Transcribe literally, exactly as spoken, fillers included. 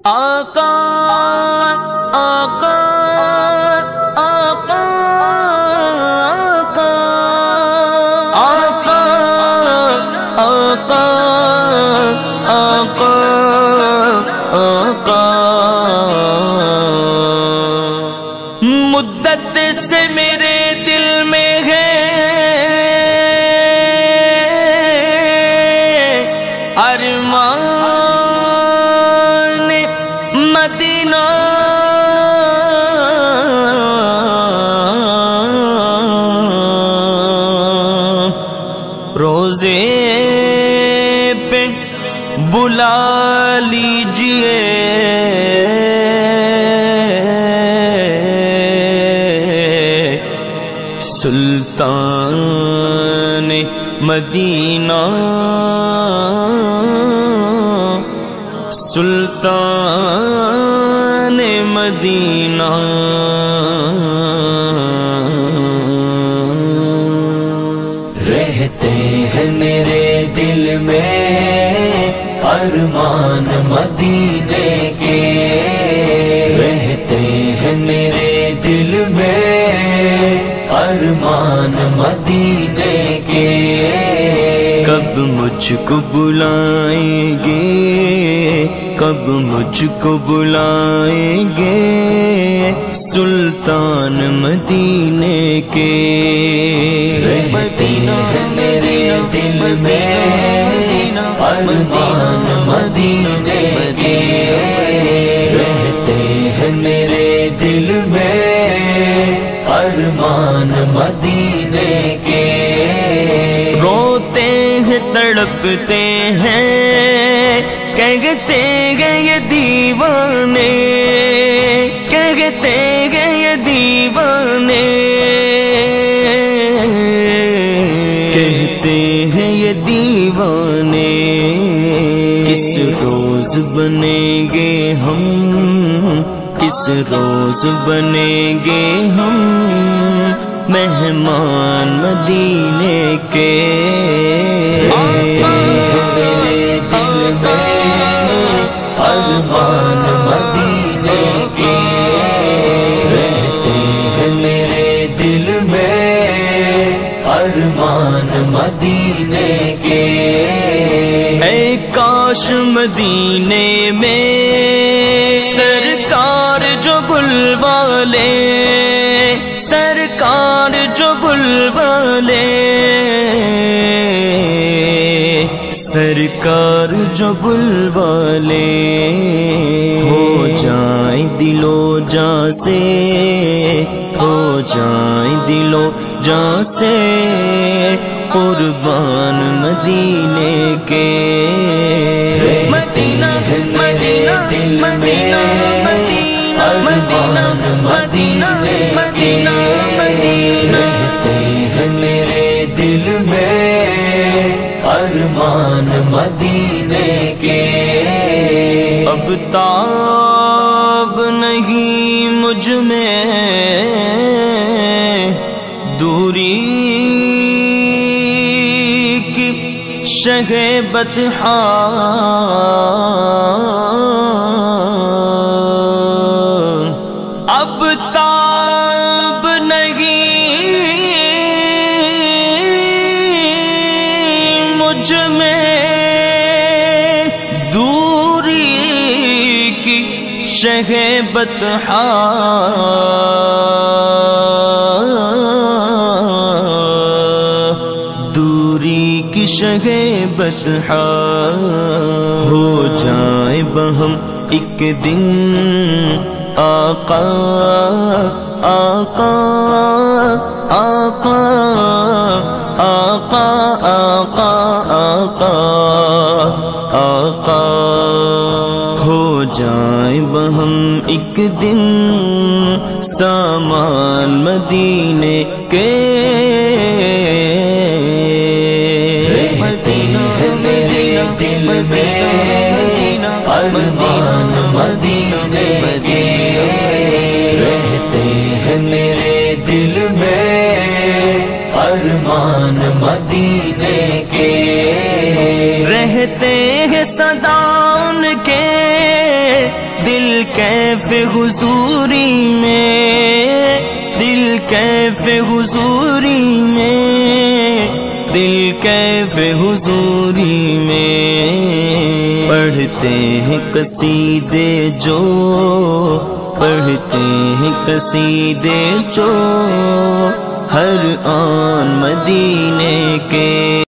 آقا آقا آقا آقا آقا آقا آقا مدت سے میرے دل میں ہے ارمان مدینہ، روزے پہ بلا لیجئے سلطان مدینہ، سلطان مدینہ۔ رہتے ہیں میرے دل میں ارمان مدینے کے، رہتے ہیں میرے دل میں ارمان مدینے کے۔ کب مجھ کو بلائیں گے، کب مجھ کو بلائیں گے سلطان مدینے کے۔ رہتے ہیں میرے دل میں ارمان مدینے کے، رہتے ہیں میرے دل میں ارمان مدینے کے۔ روتے ہیں تڑپتے ہیں کہتے ہیں یہ دیوانے، کہتے ہیں یہ دیوانے، کہتے ہیں یہ دیوانے۔ کس روز بنیں گے ہم، کس روز بنیں گے ہم مہمان مدینے کے۔ ارمان مدینے کے، رہتے ہیں میرے دل میں ارمان مدینے کے۔ اے کاش مدینے میں سرکار جو بلوا لے، سرکار جو بلوا لے، سرکار جو بلوا لے۔ ہو جائیں دلو جاں سے، ہو جائیں دلو جاں سے قربان مدینے کے۔ مدینہ مدینہ دل میں ارمان مدینے کے، رہتے ہیں میرے دل میں ارمان مدینے کے۔ اب تاب نہیں مجھ میں دوری کی شہ بطحا، اب تاب نہیں مجھ میں دوری کی شہ بطحا، دوری کی شہ بطحا۔ ہو جائیں بہم ایک دن آقا آقا آقا آقا آقا آقا آقا، ہو جائیں بہم ایک دن سامان مدینے کے۔ مدینہ میرے دل میں ارمان مدینے کے، رہتے ہیں میرے دل میں ارمان مدینے کے۔ رہتے ہیں صدا ان کے کیف حضوری میں، دل کیف حضوری میں، دل کیف حضوری میں، پڑھتے ہیں قصیدے جو، پڑھتے ہیں قصیدے جو ہر آن مدینے کے۔